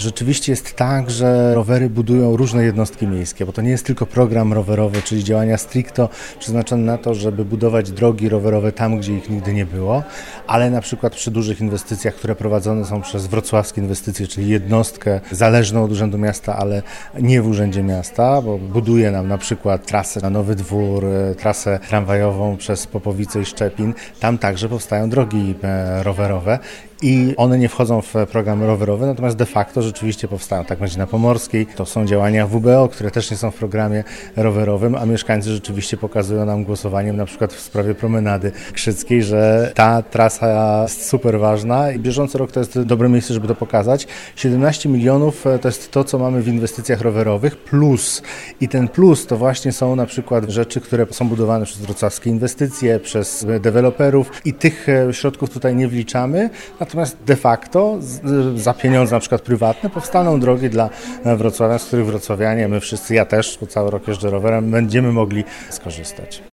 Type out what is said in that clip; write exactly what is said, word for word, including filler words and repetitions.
Rzeczywiście jest tak, że rowery budują różne jednostki miejskie, bo to nie jest tylko program rowerowy, czyli działania stricto przeznaczone na to, żeby budować drogi rowerowe tam, gdzie ich nigdy nie było, ale na przykład przy dużych inwestycjach, które prowadzone są przez Wrocławskie Inwestycje, czyli jednostkę zależną od Urzędu Miasta, ale nie w Urzędzie Miasta, bo buduje nam na przykład trasę na Nowy Dwór, trasę tramwajową przez Popowice i Szczepin. Tam także powstają drogi rowerowe i one nie wchodzą w program rowerowy, natomiast de facto rzeczywiście powstają. Tak będzie na Pomorskiej, to są działania W B O, które też nie są w programie rowerowym, a mieszkańcy rzeczywiście pokazują nam głosowaniem na przykład w sprawie promenady Krzyckiej, że ta trasa jest super ważna i bieżący rok to jest dobre miejsce, żeby to pokazać. siedemnaście milionów to jest to, co mamy w inwestycjach rowerowych, plus i ten plus to właśnie są na przykład rzeczy, które są budowane przez wrocławskie inwestycje, przez deweloperów i tych środków tutaj nie wliczamy. Natomiast de facto za pieniądze na przykład prywatne powstaną drogi dla Wrocławia, z których wrocławianie, my wszyscy, ja też, bo cały rok jeżdżę rowerem, będziemy mogli skorzystać.